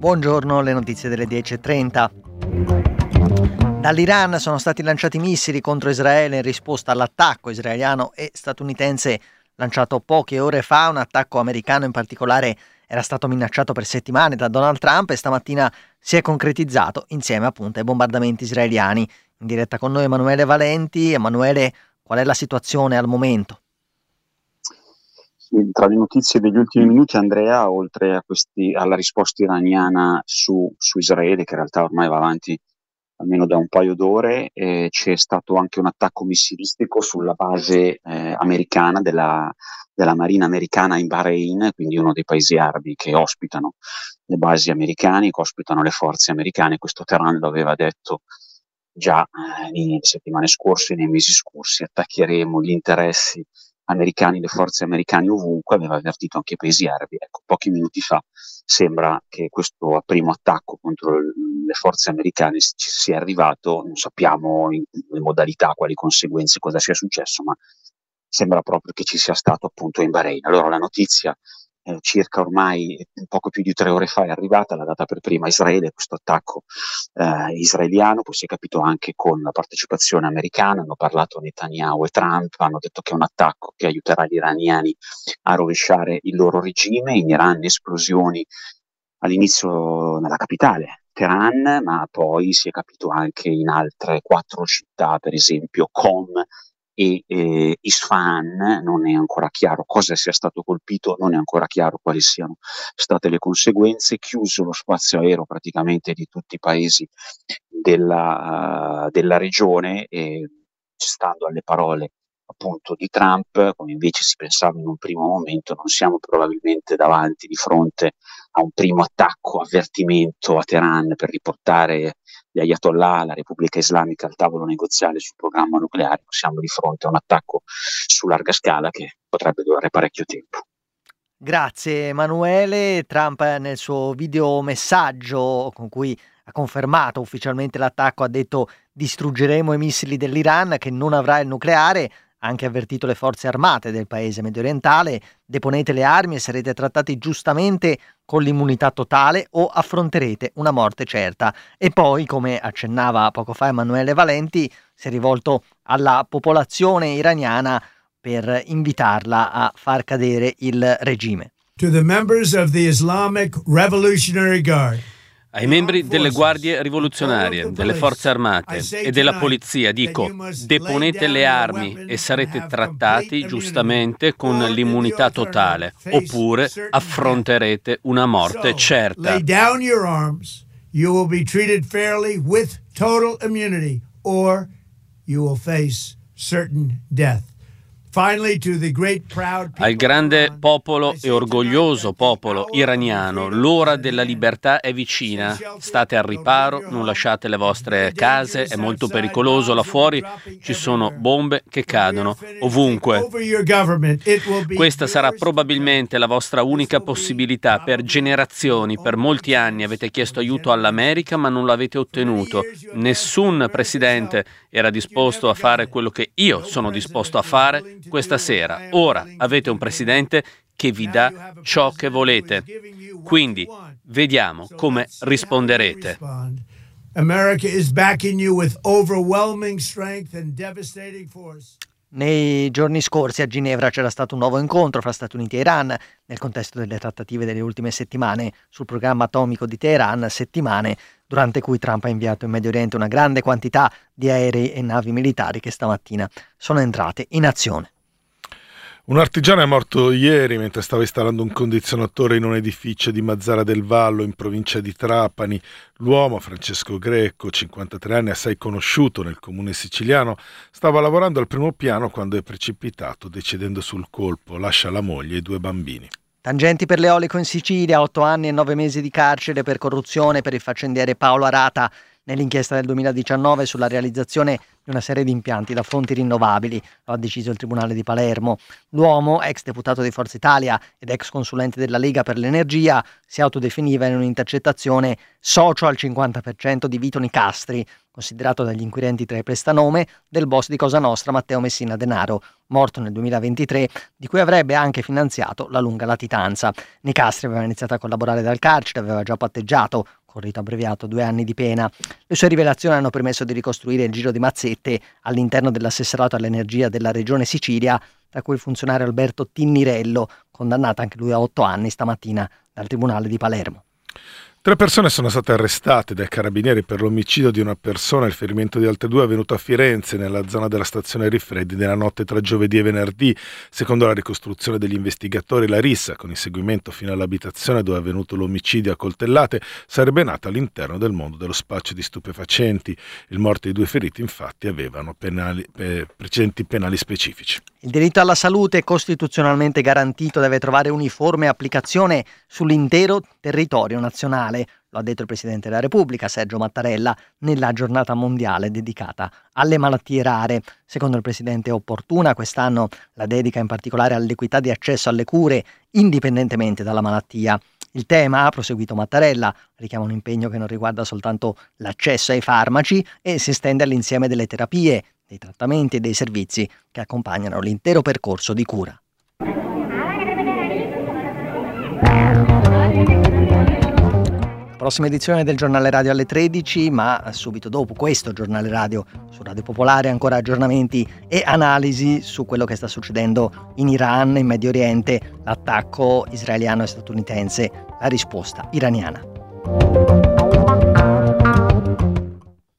Buongiorno, le notizie delle 10:30. Dall'Iran sono stati lanciati missili contro Israele in risposta all'attacco israeliano e statunitense lanciato poche ore fa. Un attacco americano in particolare era stato minacciato per settimane da Donald Trump e stamattina si è concretizzato insieme appunto ai bombardamenti israeliani. In diretta con noi Emanuele Valenti. Emanuele, qual è la situazione al momento? Tra le notizie degli ultimi minuti, Andrea, oltre alla risposta iraniana su Israele, che in realtà ormai va avanti almeno da un paio d'ore, c'è stato anche un attacco missilistico sulla base americana della Marina americana in Bahrain, quindi uno dei paesi arabi che ospitano le basi americane, che ospitano le forze americane. Questo Teheran lo aveva detto già nelle settimane scorse, nei mesi scorsi: attaccheremo gli interessi americani, le forze americane ovunque. Aveva avvertito anche i paesi arabi. Ecco, pochi minuti fa sembra che questo primo attacco contro le forze americane ci sia arrivato. Non sappiamo le modalità, quali conseguenze, cosa sia successo, ma sembra proprio che ci sia stato appunto in Bahrain. Allora la notizia circa ormai poco più di 3 ore fa è arrivata, l'ha data per prima Israele, questo attacco israeliano. Poi si è capito anche con la partecipazione americana, hanno parlato Netanyahu e Trump, hanno detto che è un attacco che aiuterà gli iraniani a rovesciare il loro regime. In Iran esplosioni all'inizio nella capitale Teheran, ma poi si è capito anche in altre 4 città, per esempio Qom e Isfahan. Non è ancora chiaro cosa sia stato colpito, non è ancora chiaro quali siano state le conseguenze. Chiuso lo spazio aereo praticamente di tutti i paesi della regione, stando alle parole appunto di Trump, come invece si pensava in un primo momento, non siamo probabilmente di fronte a un primo attacco, avvertimento a Teheran per riportare gli Ayatollah, la Repubblica Islamica, al tavolo negoziale sul programma nucleare. Siamo di fronte a un attacco su larga scala che potrebbe durare parecchio tempo. Grazie Emanuele. Trump nel suo videomessaggio con cui ha confermato ufficialmente l'attacco ha detto: distruggeremo i missili dell'Iran che non avrà il nucleare. Ha anche avvertito le forze armate del paese mediorientale: deponete le armi e sarete trattati giustamente con l'immunità totale o affronterete una morte certa. E poi, come accennava poco fa Emanuele Valenti, si è rivolto alla popolazione iraniana per invitarla a far cadere il regime. To the members of the Islamic Revolutionary Guard. Ai membri delle guardie rivoluzionarie, delle forze armate e della polizia dico: deponete le armi e sarete trattati giustamente con l'immunità totale, oppure affronterete una morte certa. Lay down your arms, you will be treated fairly with total immunity, or you will face certain death. Al grande popolo e orgoglioso popolo iraniano, l'ora della libertà è vicina. State al riparo, non lasciate le vostre case, è molto pericoloso là fuori, ci sono bombe che cadono ovunque. Questa sarà probabilmente la vostra unica possibilità. Per generazioni, per molti anni avete chiesto aiuto all'America, ma non l'avete ottenuto. Nessun presidente era disposto a fare quello che io sono disposto a fare questa sera. Ora avete un presidente che vi dà ciò che volete. Quindi vediamo come risponderete. America is backing you with overwhelming strength and devastating force. Nei giorni scorsi a Ginevra c'era stato un nuovo incontro fra Stati Uniti e Iran nel contesto delle trattative delle ultime settimane sul programma atomico di Teheran, settimane durante cui Trump ha inviato in Medio Oriente una grande quantità di aerei e navi militari che stamattina sono entrate in azione. Un artigiano è morto ieri mentre stava installando un condizionatore in un edificio di Mazara del Vallo, in provincia di Trapani. L'uomo, Francesco Greco, 53 anni, assai conosciuto nel comune siciliano, stava lavorando al primo piano quando è precipitato, decedendo sul colpo. Lascia la moglie e 2 bambini. Tangenti per l'eolico in Sicilia, 8 anni e 9 mesi di carcere per corruzione per il faccendiere Paolo Arata. nell'inchiesta del 2019 sulla realizzazione di una serie di impianti da fonti rinnovabili, lo ha deciso il Tribunale di Palermo. L'uomo, ex deputato di Forza Italia ed ex consulente della Lega per l'Energia, si autodefiniva in un'intercettazione socio al 50% di Vito Nicastri, considerato dagli inquirenti tra i prestanome del boss di Cosa Nostra Matteo Messina Denaro, morto nel 2023, di cui avrebbe anche finanziato la lunga latitanza. Nicastri aveva iniziato a collaborare dal carcere, aveva già patteggiato, con rito abbreviato, 2 anni di pena. Le sue rivelazioni hanno permesso di ricostruire il giro di mazzette all'interno dell'assessorato all'energia della regione Sicilia, tra cui il funzionario Alberto Tinnirello, condannato anche lui a 8 anni stamattina dal Tribunale di Palermo. 3 persone sono state arrestate dai carabinieri per l'omicidio di una persona e il ferimento di altre 2 avvenuto a Firenze, nella zona della stazione Rifreddi, nella notte tra giovedì e venerdì. Secondo la ricostruzione degli investigatori, la rissa, con inseguimento fino all'abitazione dove è avvenuto l'omicidio a coltellate, sarebbe nata all'interno del mondo dello spaccio di stupefacenti. Il morto e i 2 feriti, infatti, avevano precedenti penali specifici. Il diritto alla salute, costituzionalmente garantito, deve trovare uniforme applicazione sull'intero territorio nazionale, lo ha detto il Presidente della Repubblica, Sergio Mattarella, nella giornata mondiale dedicata alle malattie rare. Secondo il Presidente è opportuna quest'anno la dedica in particolare all'equità di accesso alle cure, indipendentemente dalla malattia. Il tema, ha proseguito Mattarella, richiama un impegno che non riguarda soltanto l'accesso ai farmaci e si estende all'insieme delle terapie, dei trattamenti e dei servizi che accompagnano l'intero percorso di cura. Prossima edizione del Giornale Radio alle 13, ma subito dopo questo Giornale Radio su Radio Popolare ancora aggiornamenti e analisi su quello che sta succedendo in Iran, in Medio Oriente, l'attacco israeliano e statunitense, la risposta iraniana.